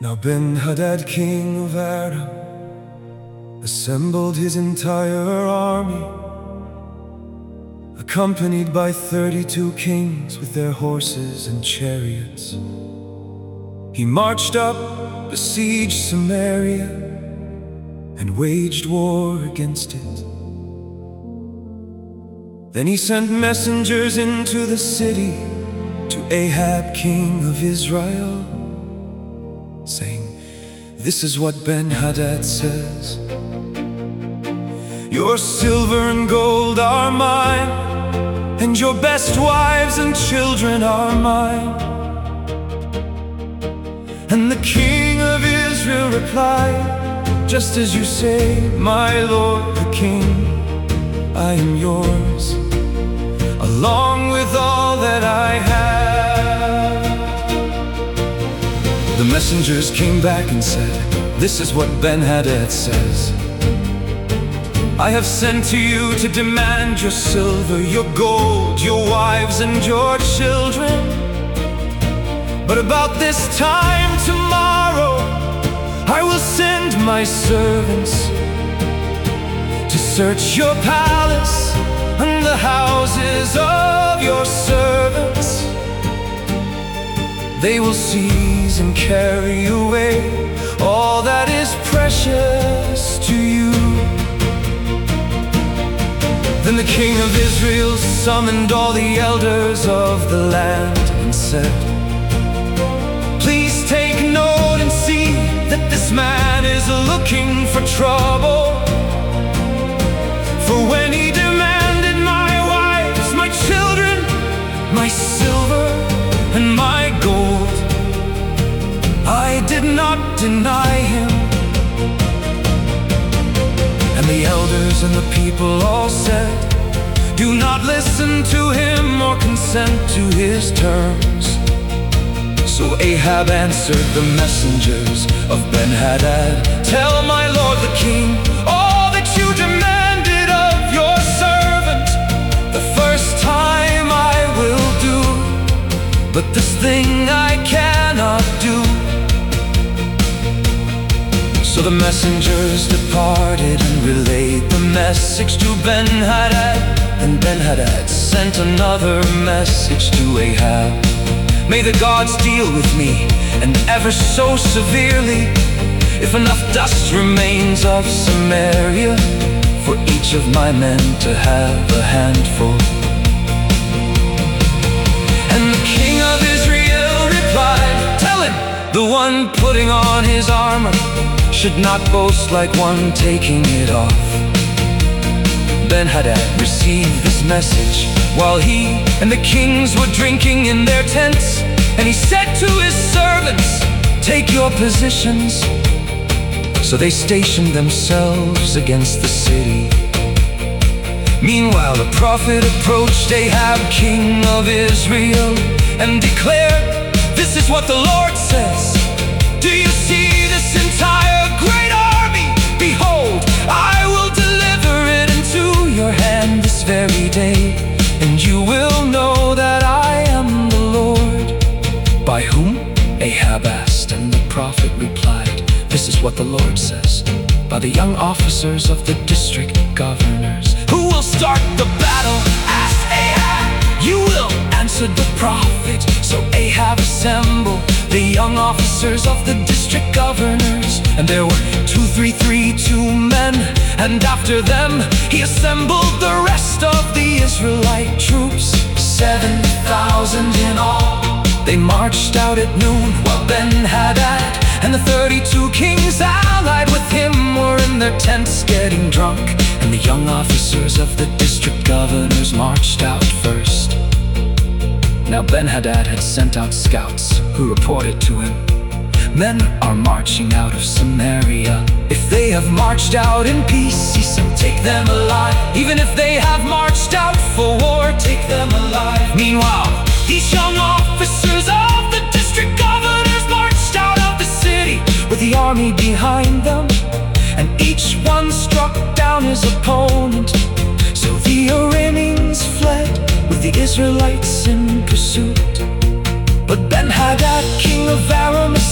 Now Ben-Hadad, king of Aram, assembled his entire army, accompanied by 32 kings with their horses and chariots. He marched up, besieged Samaria, and waged war against it. Then he sent messengers into the city to Ahab, king of Israel, saying, "This is what Ben-Hadad says: Your silver and gold are mine, and your best wives and children are mine." And the king of Israel replied, "Just as you say, my lord the king, I am yours, along with all that I have." The messengers came back and said, "This is what Ben-Hadad says: I have sent to you to demand your silver, your gold, your wives and your children. But about this time tomorrow, I will send my servants to search your palace and the houses of your servants. They will seize and carry away all that is precious to you." Then the king of Israel summoned all the elders of the land and said, "Please take note and see that this man is looking for trouble. For when he demanded my wives, my children, my silver, and my gold, I did not deny him." And the elders and the people all said, "Do not listen to him or consent to his terms." So Ahab answered the messengers of Ben-Hadad, "Tell my lord the king all that you demanded of your servant. The first time I will do, but this thing I cannot do." So the messengers departed and relayed the message to Ben-Hadad. And Ben-Hadad sent another message to Ahab, "May the gods deal with me, and ever so severely, if enough dust remains of Samaria for each of my men to have a handful." And the king of Israel replied, "Tell him, the one putting on his armor should not boast like one taking it off." Ben-Hadad received this message while he and the kings were drinking in their tents, and he said to his servants, "Take your positions." So they stationed themselves against the city. Meanwhile the prophet approached Ahab, king of Israel, and declared, "This is what the Lord says: Do you see this entire great army? Behold, I will deliver it into your hand this very day, and you will know that I am the Lord." "By whom?" Ahab asked, and the prophet replied, "This is what the Lord says: By the young officers of the district governors." "Who will start the battle?" asked Ahab. "You will," answered the prophet. So Ahab assembled the young officers of the district governors, and there were 232 men, and after them he assembled the rest of the Israelite troops, 7,000 in all. They marched out at noon, while Ben-Hadad and the 32 kings allied with him were in their tents getting drunk. And the young officers of the district governors marched out first. Now Ben-Hadad had sent out scouts who reported to him, "Men are marching out of Samaria. If they have marched out in peace," he said, "take them alive. Even if they have marched out for war, take them alive." Meanwhile, these young officers of the district governors marched out of the city with the army behind them, and each one struck down his opponent. So the Arameans fled with the Israelites in pursuit. But Ben-Hadad, king of Aram, escaped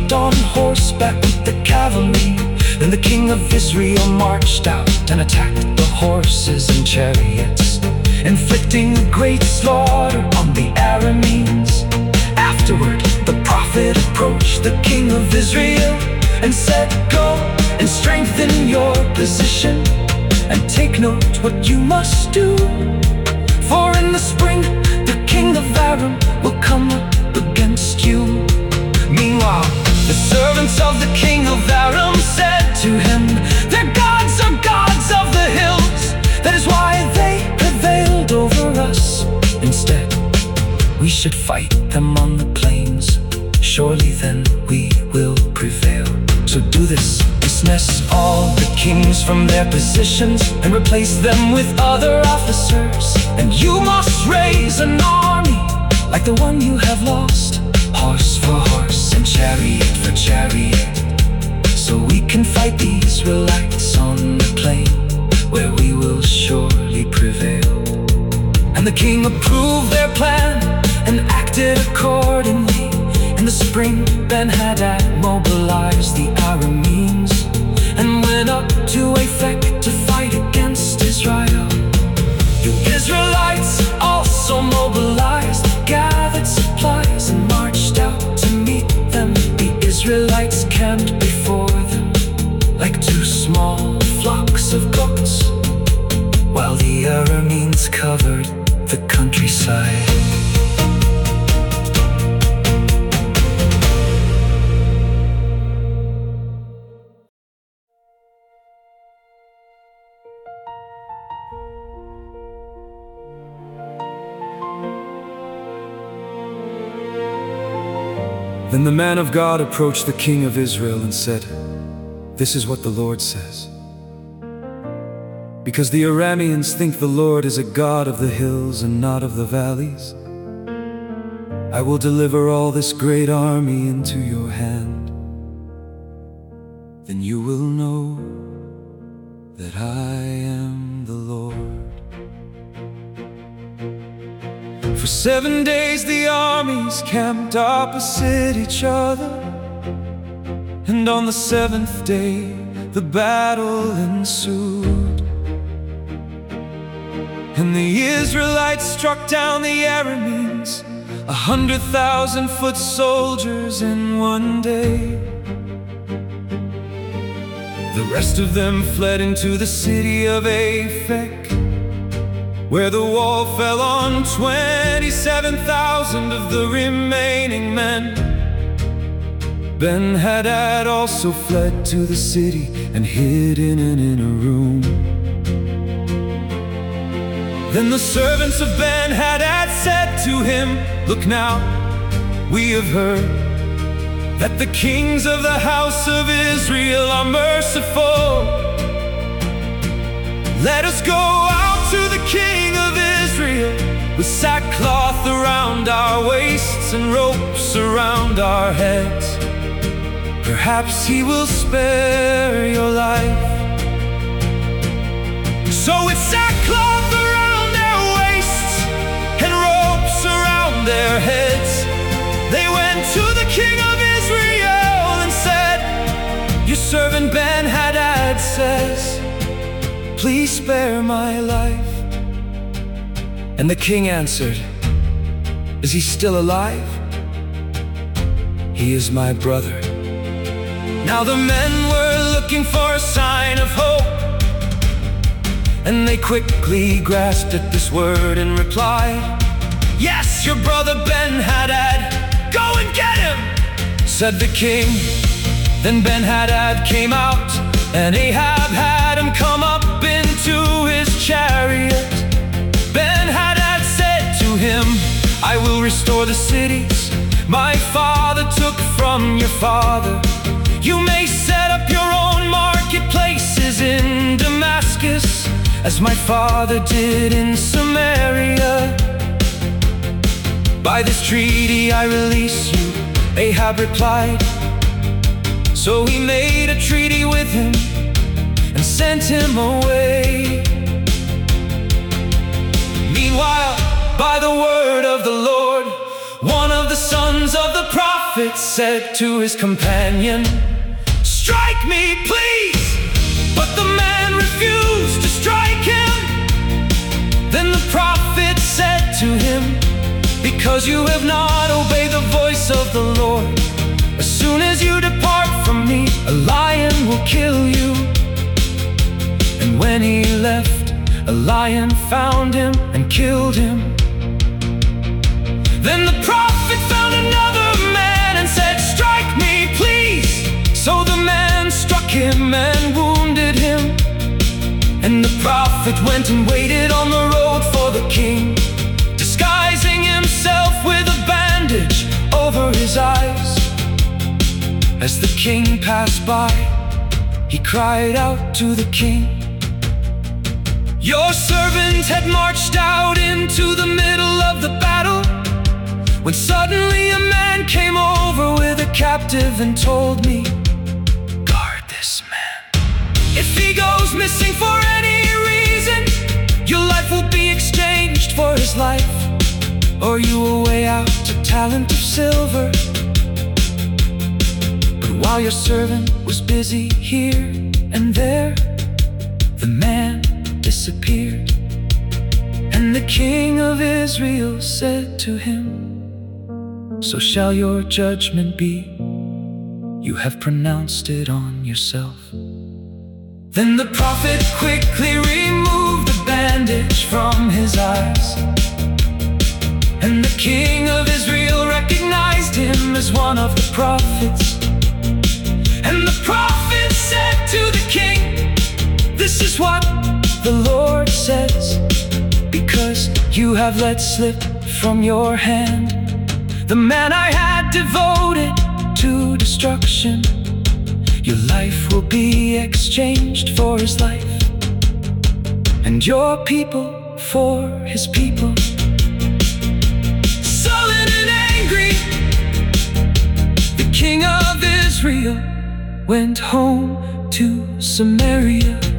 charged on horseback with the cavalry. Then the king of Israel marched out and attacked the horses and chariots, inflicting great slaughter on the Arameans. Afterward, the prophet approached the king of Israel and said, "Go and strengthen your position, and take note what you must do. For in the spring, the king of Aram will come up against you." Meanwhile, the servants of the king of Aram said to him, "Their gods are gods of the hills. That is why they prevailed over us. Instead, we should fight them on the plains. Surely then we will prevail. So do this, dismiss all the kings from their positions and replace them with other officers. And you must raise an army like the one you have lost, horse for horse and chariot for chariot, so we can fight the Israelites on the plain, where we will surely prevail." And the king approved their plan and acted accordingly. In the spring, Ben-Hadad mobilized the Arameans and went up to Aphek to fight against Israel. The Israelites also mobilized, gathered supplies, and marched out to meet them. The Israelites camped before them like two small flocks of goats, while the Arameans covered the countryside. Then the man of God approached the king of Israel and said, "This is what the Lord says. Because the Arameans think the Lord is a God of the hills and not of the valleys, I will deliver all this great army into your hand. Then you will know that I am the Lord." For 7 days the armies camped opposite each other, and on the 7th day the battle ensued. And the Israelites struck down the Arameans, 100,000 foot soldiers in one day. The rest of them fled into the city of Aphek, where the wall fell on 27,000 of the remaining men. Ben-Hadad also fled to the city and hid in an inner room. Then the servants of Ben-Hadad said to him, "Look now, we have heard that the kings of the house of Israel are merciful. Let us go out to the king of Israel with sackcloth around our waists and ropes around our heads. Perhaps he will spare your life." So with sackcloth around their waists and ropes around their heads, they went to the king of Israel and said, "Your servant Ben-Hadad says, please spare my life." And the king answered, "Is he still alive? He is my brother." Now the men were looking for a sign of hope, and they quickly grasped at this word and replied, "Yes, your brother Ben-Hadad, go and get him," said the king. Then Ben-Hadad came out, and Ahab had him come up into his chariot. Ben-Hadad said to him, "I will restore the cities my father took from your father. You may set up your own marketplaces in Damascus, as my father did in Samaria. By this treaty I release you," Ahab replied. So he made a treaty with him and sent him away. Meanwhile, by the word of the Lord, one of the sons of the prophet prophet said to his companion, "Strike me, please!" But the man refused to strike him. Then the prophet said to him, "Because you have not obeyed the voice of the Lord, as soon as you depart from me, a lion will kill you." And when he left, a lion found him and killed him. Then the prophet found another man and said, "Strike me, please!" So the man struck him and wounded him. And the prophet went and waited on the road for the king, disguising himself with a bandage over his eyes. As the king passed by, he cried out to the king, "Your servant had marched out into the middle of the battle, when suddenly a man came over with a captive and told me, 'Guard this man. If he goes missing for any reason, your life will be exchanged for his life, or you will weigh out a talent of silver.' But while your servant was busy here and there, the man disappeared. And the king of Israel said to him, 'So shall your judgment be. You have pronounced it on yourself.' Then the prophet quickly removed the bandage from his eyes, and the king of Israel recognized him as one of the prophets. And the prophet said to the king, 'This is what the Lord says, because you have let slip from your hand the man I had devoted to destruction. Your life will be exchanged for his life, and your people for his people.' Sullen and angry, the king of Israel went home to Samaria.